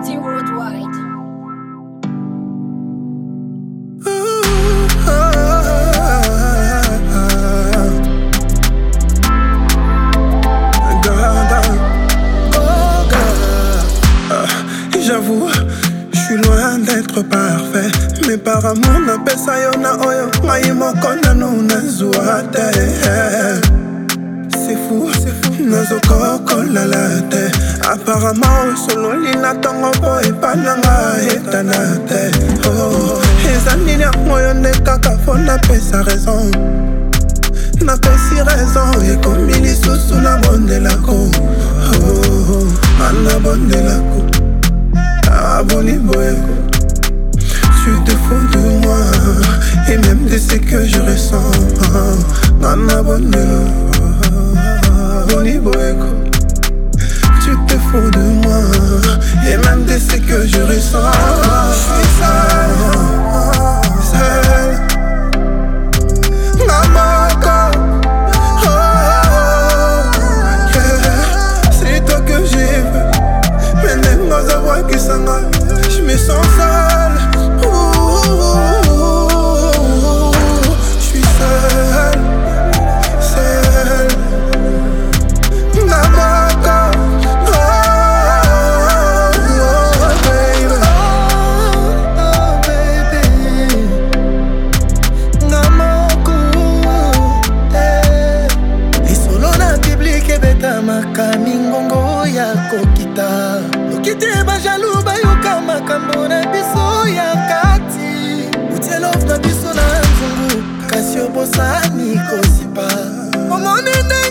T Worldwide. J'avoue, je suis loin d'être parfait, mais par amour na pesa yo na oyo ngai moko nanu nazwa te. C'est fou, nazokokolala te. Apparemment osololi na ntongo mpo epananga etana te. Eza nini yango yo nde kaka fo napesa raison, napesi raison ekomi lisusu nabondelako. Anabondelako Aboliboeko. Tu te fous de moi et même de ce que je ressens. Anabondelo Aboliboeko. Tu te fous de moi et même de ce que je ressens. Je suis seul, seul. Namako. C'est toi que j'ai vu. Je me sens seul. Je suis seul, seul. Namako. Baby. Namako. Lisolo na public ebeta makami ngongo ya kokita. Okite ba jaloux bayoka makambo na biso ya kati. Utie love na biso na nzungu kasi obosani kosipa. Omonene